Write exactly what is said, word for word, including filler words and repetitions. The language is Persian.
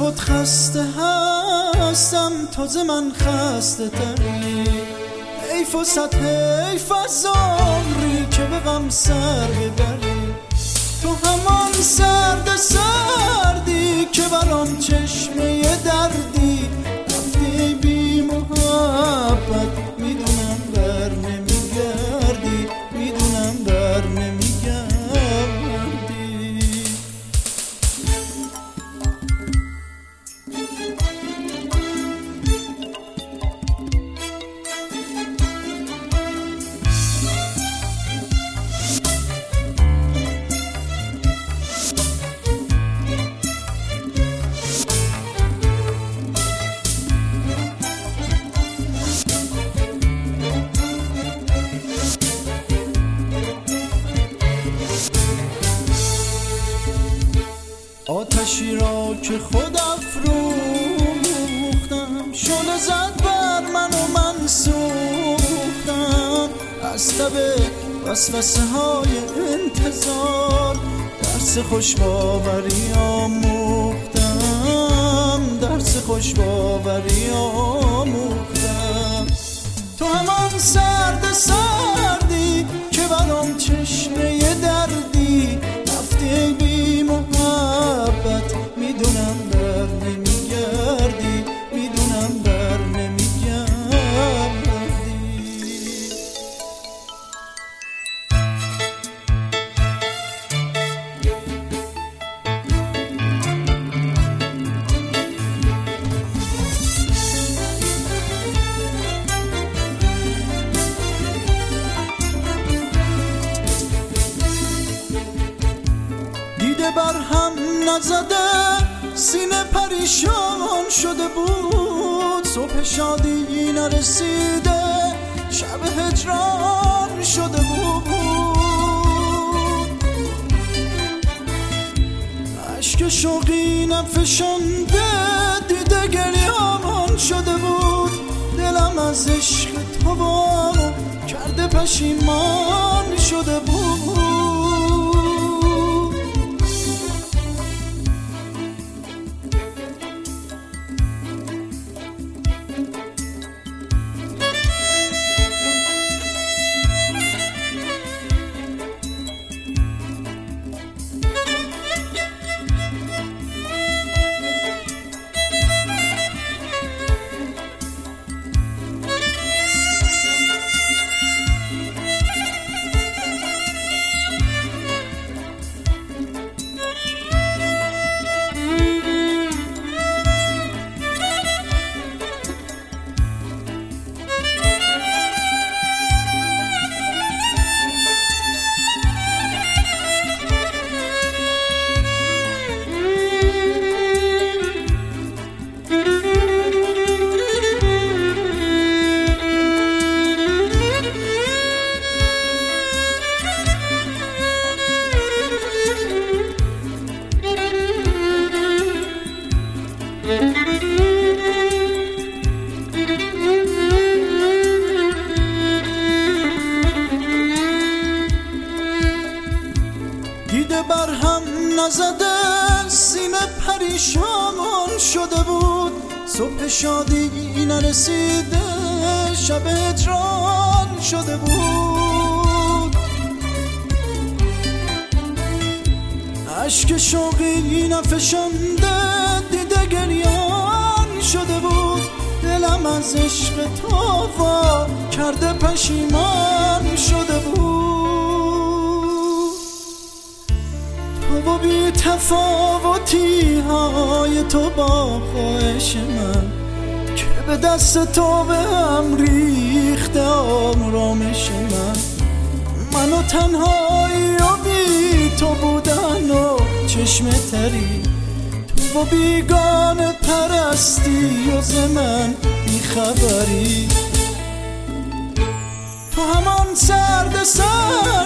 خود خسته هستم، تازه من خسته تری. حیف و صد حیف از عمری که به غم سر ببری. تو همان سرد سردی که برام چشمه دردی. رفتی بی محبت، میدونم بر نمیگردی، میدونم بر نمیگردی. آتشی را که خود افروختم، شعله زد بر من و من سوختم. از تب وسوسه های انتظار درس خوش باوری آموختم، درس خوش باوری آموختم. تو همان سرد سردی که برام چشمه دردی. رفتی بی محبت، میدونم بر نمیگردی، میدونم بر نمیگردی. دیده بر هم نزده، سینه پریشان شده بود. صبح شادی نرسیده، شب هجران شده بود. عشق شوقی نفشانده، دیده گریه‌مان شده بود. دلم از عشق تو وامو کرده پشیمان شده بود. دیده بر هم نزده، سینه پریشان شده بود. صبح شادی نرسیده، شب هجران شده بود. عشق شوقی نفشانده، دیده گریان شده بود. دلم از عشق تو وا کرده پشیمان شده بود. تو و بی تفاوتی های تو با خواهش من، که به دست تو به هم ریخته آرامش من. من و تنهایی و بی تو بودن و چشم تری. تو و بیگانه پرستی و ز من بیخبری. تو همان سرد سر